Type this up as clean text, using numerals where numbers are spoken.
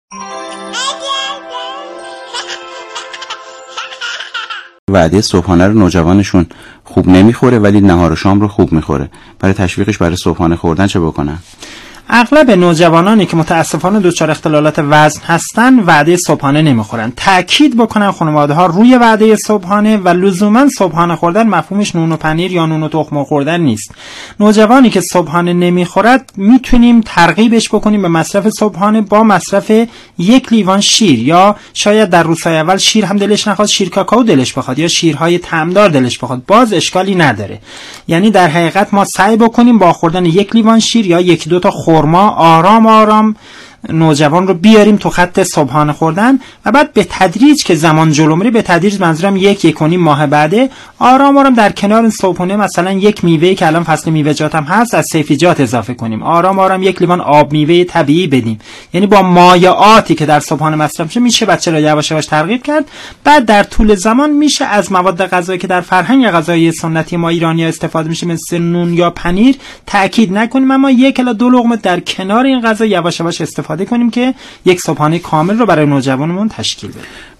وعده صبحانه رو نوجوانشون خوب نمیخوره ولی نهار و شام رو خوب میخوره. برای تشویقش برای صبحانه خوردن چه بکنن؟ اغلب نوجوانانی که متاسفانه دچار اختلالات وزن هستن وعده صبحانه نمیخورن. تاکید بکنن خانواده ها روی وعده صبحانه و لزوما صبحانه خوردن مفهومش نون و پنیر یا نون و تخم خوردن نیست. نوجوانی که صبحانه نمیخورد میتونیم ترغیبش بکنیم به مصرف صبحانه با مصرف 1 لیوان شیر، یا شاید در روزهای اول شیر هم دلش نخواد، شیر کاکائو دلش بخواد یا شیرهای طعمدار دلش بخواد، باز اشکالی نداره. یعنی در حقیقت ما سعی بکنیم با خوردن 1 لیوان شیر یا 1-2 تا خرما آرام آرام نوجوان رو بیاریم تو خط صبحانه خوردن و بعد به تدریج که زمان جلو میره، به تدریج منظورم 1-1.5 ماه بعده، آرام آرام در کنار این صبحانه مثلا 1 میوه که الان فصل میوه‌جات هم هست از سیفیجات اضافه کنیم، آرام آرام 1 لیوان آب میوه طبیعی بدیم. یعنی با مایعاتی که در صبحانه مصرف میشه بچه رو یواش یواش ترغیب کرد. بعد در طول زمان میشه از مواد غذایی که در فرهنگ غذایی سنتی ما ایرانی‌ها استفاده میشه مثل نون یا پنیر تاکید نکنیم، اما 1 الی 2 لقمه در کنار این غذا یواش یواش استفاده کنیم که یک صبحانه کامل رو برای نوجوانمون تشکیل بدیم.